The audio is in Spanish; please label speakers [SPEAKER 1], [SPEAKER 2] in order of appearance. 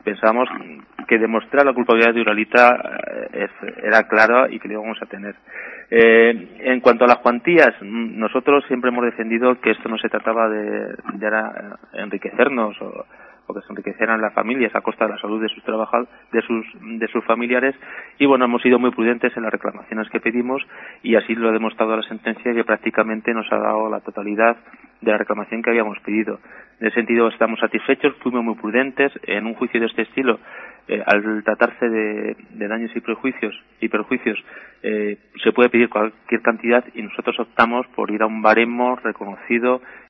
[SPEAKER 1] pensábamos que demostrar la culpabilidad de Uralita era clara y que lo íbamos a tener. En cuanto a las cuantías, nosotros siempre hemos defendido que esto no se trataba de enriquecernos o que se enriquecieran las familias a costa de la salud de sus trabajadores, de sus familiares, y bueno, hemos sido muy prudentes en las reclamaciones que pedimos, y así lo ha demostrado la sentencia, que prácticamente nos ha dado la totalidad de la reclamación que habíamos pedido. En ese sentido estamos satisfechos, fuimos muy prudentes en un juicio de este estilo. Al tratarse de daños y perjuicios se puede pedir cualquier cantidad, y nosotros optamos por ir a un baremo reconocido